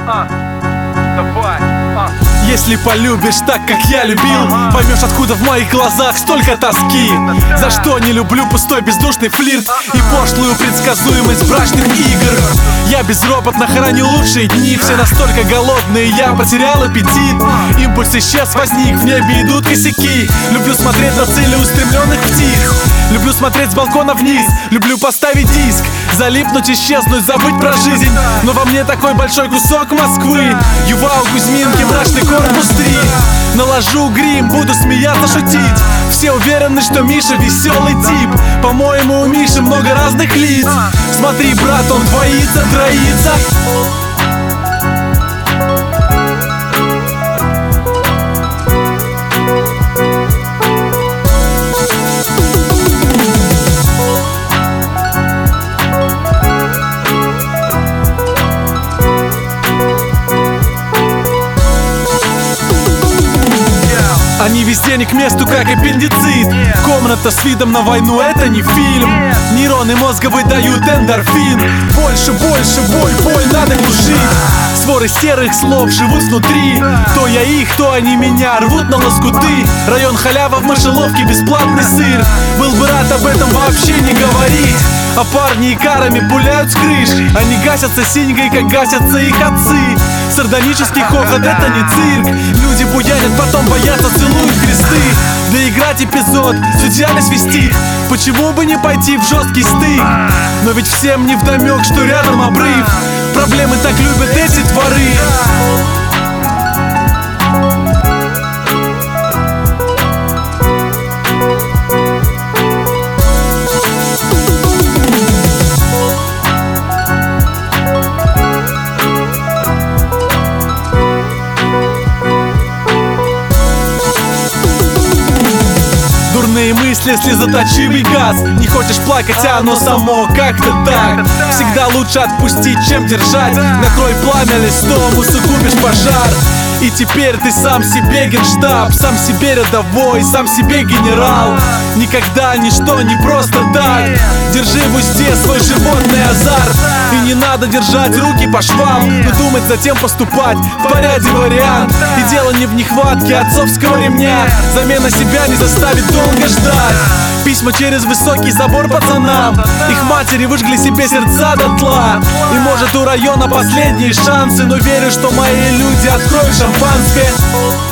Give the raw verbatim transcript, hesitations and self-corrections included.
Давай, а. Если полюбишь так, как я любил, поймешь, откуда в моих глазах столько тоски. За что не люблю пустой бездушный флирт и пошлую предсказуемость брачных игр. Я безропотно храню лучшие дни, все настолько голодные, я потерял аппетит. Импульс исчез, возник, в небе идут косяки. Люблю смотреть на целеустремленных птиц. Люблю смотреть с балкона вниз, люблю поставить диск, залипнуть, исчезнуть, забыть про жизнь. Но во мне такой большой кусок Москвы, Ювау, Кузьминки, мрачный корпус три. Наложу грим, буду смеяться, шутить. Все уверены, что Миша веселый тип. По-моему, у Миши много разных лиц. Смотри, брат, он двоится, троится. Они везде не к месту, как аппендицит. Комната с видом на войну — это не фильм. Нейроны мозга выдают эндорфин. Больше, больше, боль, боль надо глушить. Своры серых слов живут внутри. То я их, то они меня рвут на лоскуты. Район халява, в мышеловке бесплатный сыр. Был бы рад об этом вообще не говорить. А парни икарами пуляют с крыш. Они гасятся синькой, как гасятся их отцы. Сардонический хохот — это не цирк. Люди буянят, потом боятся, целуют кресты. Доиграть эпизод, судья свистит. Почему бы не пойти в жесткий стык? Но ведь всем невдомек, что рядом обрыв. Проблемы так любят эти дворы. Дурные мысли, слезоточивый газ. Не хочешь плакать, а оно само как-то так. Всегда лучше отпустить, чем держать. Накрой пламя листом, усугубишь пожар. И теперь ты сам себе генштаб, сам себе рядовой, сам себе генерал. Никогда ничто не просто так. Держи в узде свой животный азарт. И не надо держать руки по швам, но думать, затем поступать в порядке вариант. И дело не в нехватке отцовского ремня. Замена себя не заставит долго ждать. Письма через высокий забор пацанам. Их матери выжгли себе сердца дотла. И может у района последние шансы, но верю, что мои люди откроют шампанское.